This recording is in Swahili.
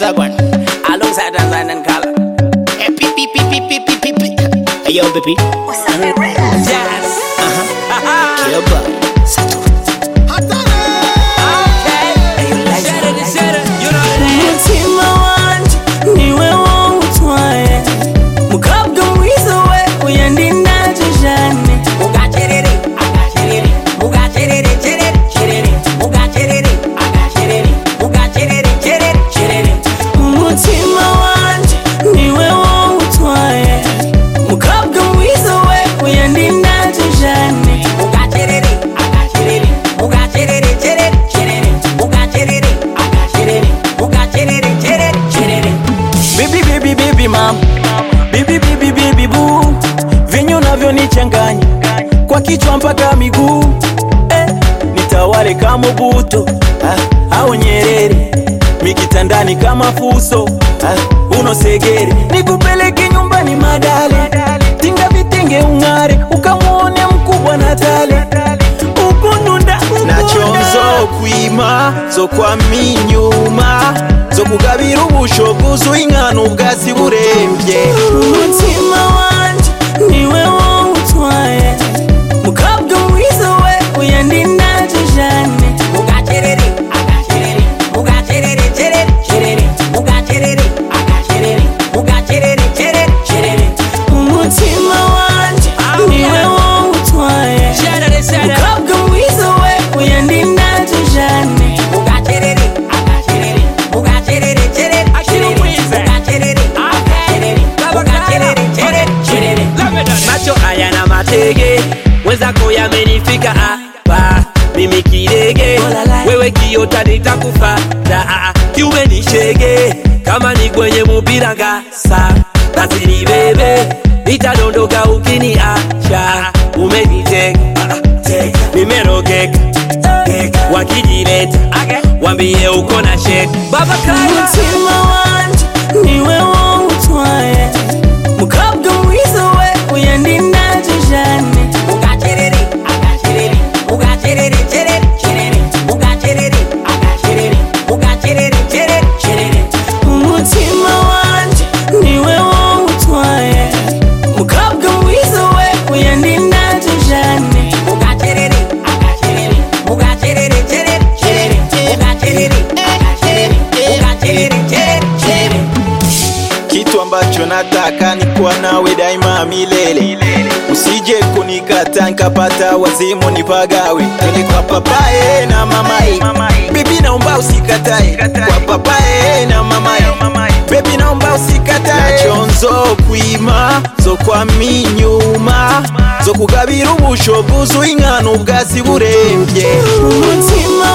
Wazagwan alongside Tanzan and Kala. Hey yo, baby. What's up, Ray? Yes. Kiba. Sato. Okay. Hey, you like it? You know what it is. Mutima wanje niwe wawutwaye mukabwa mwiza we uyandindaje jane Mugacherere, agacherere, mugacherere, cherere, cherere, mugacherere, agacherere, mugacherere, cherere, cherere. Mutima wanje niwe wawutwaye mukabwa mwiza we uyandindaje jane Mugacherere, agacherere, mugacherere, cherere, cherere, mugacherere, agacherere, mugacherere, cherere, cherere. Baby mama, baby boo, vinyo navyo nichanganya kwa kichwa mpaka miguu, nitawale kama Mobutu au Nyerere, mikitandani kama Fuso unosegere, nikupeleke nyumbani Madale, tinga vitenge ungare, ukamuone mkubwa Natale, ukununda nachonzo kwima zo kwa minyuma zo kugabira ubushoguzi ingana ubwasi burembye. Umutima wanje niwe wawutwaye mukabwa mwiza we uyandindaje jane Mugacherere, agacherere, mugacherere, cherere, cherere, mugacherere, agacherere, mugacherere, cherere, cherere. umutima wanje niwe wawutwaye mukabwa mwiza we uyandindaje jane Mugacherere, agacherere, mugacherere, cherere, cherere, mugacherere, agacherere, mugacherere, cherere, cherere. Macho haya na matege wenzako yamenifika hapa, mimi kirege wewe kiota nitakufata, kiume ni shege kama ni kwenye mpira ngasa, basi ni bebe nitadondoka ukiniacha, umeniteka nimerogeka, wakijileta wambie uko na shake baba kaya. umutima wanje niwe wawutwaye mukabwa mwiza we uyandindaje jane Mugacherere, agacherere, mugacherere, cherere, cherere, mugacherere, agacherere, mugacherere, cherere, cherere. umutima wanje niwe wawutwaye mukabwa mwiza we uyandindaje jane Mugacherere, agacherere, mugacherere, cherere, cherere, mugacherere, agacherere, mugacherere, cherere, cherere. Kitu ambacho nataka ni kuwa nawe daima milele, usije kunikata nikapata wazimu nipagawe. Twende kwa papaye na mamaye, baby naomba usikatae, kwa papaye na mamaye, baby naomba usikatae. Nachonzo kwima zo kwa minyuma zo kugabira ubushoguzi ingana ubwasi burembye. umutima